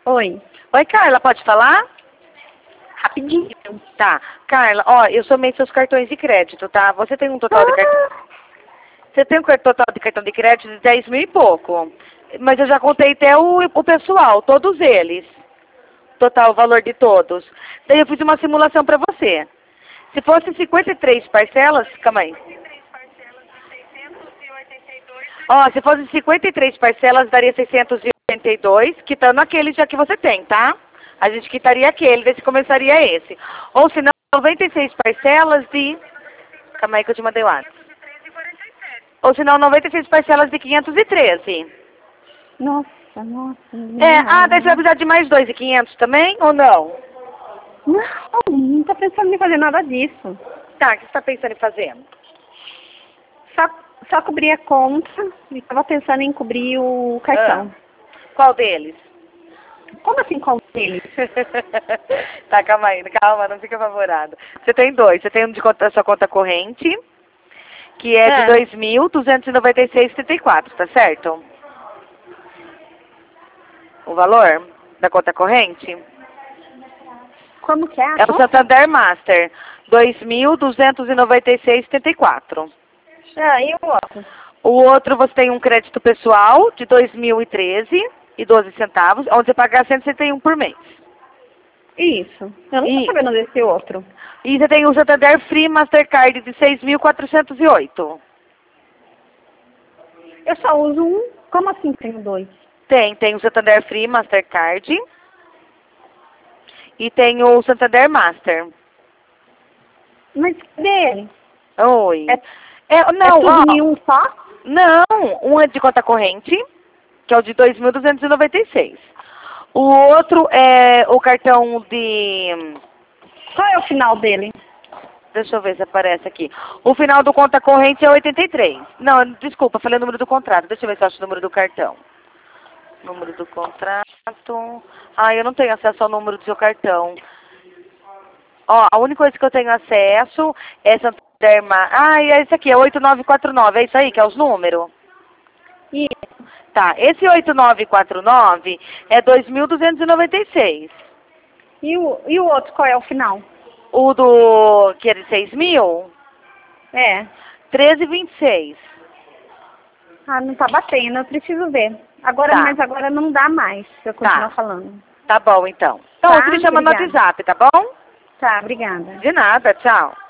Oi. Oi, Carla, pode falar? Rapidinho. Tá. Carla, ó, eu somei seus cartões de crédito, tá? Você tem um total de cartão... Você tem um total de cartão de crédito de 10 mil e pouco. Mas eu já contei até o pessoal, todos eles. Total, o valor de todos. Daí eu fiz uma simulação pra você. Se fosse 53 parcelas... Calma aí. Ó, se fosse 53 parcelas, daria 682, quitando aquele já que você tem, tá? A gente quitaria aquele, daí começaria esse. Ou se não, 96 parcelas de... Calma aí que eu te mandei o WhatsApp. Ou se não, 96 parcelas de 513. Nossa. Daí você vai precisar de mais 2.500 também, ou não? Não tô pensando em fazer nada disso. Tá, o que você tá pensando em fazer? Só cobrir a conta e tava pensando em cobrir o cartão. Qual deles? Como assim qual deles? Tá, calma aí, calma, não fica apavorado. Você tem dois, você tem um de conta, sua conta corrente, que é de 2.296,74, tá certo? O valor da conta corrente? Como que é? É o Santander Master, 2.296,74. E o outro? O outro você tem um crédito pessoal de 2013,12 centavos, onde você paga 161 por mês. Isso. Eu não tô sabendo desse outro. E você tem o Santander Free Mastercard de 6.408. Eu só uso um. Como assim tenho dois? Tem o Santander Free Mastercard e tem o Santander Master. Mas cadê ele? Oi. Não, tudo em um só? Não, um é de conta corrente, que é o de 2.296. O outro é o cartão de... Qual é o final dele? Deixa eu ver se aparece aqui. O final do conta corrente é 83. Não, desculpa, falei o número do contrato. Deixa eu ver se eu acho o número do cartão. Número do contrato. Eu não tenho acesso ao número do seu cartão. Ó, a única coisa que eu tenho acesso é Santander... é esse aqui, é 8949. É isso aí que é os números? Isso. Tá, esse 8949 é 2.296. E o outro, qual é o final? O do... que é de 6 mil? É. 13,26. Não tá batendo, eu preciso ver. Agora, Tá. Mas agora não dá mais se eu continuar falando. Tá bom, então. Então, Tá, você me chama no obrigada. WhatsApp, tá bom? Tá, obrigada. De nada, tchau.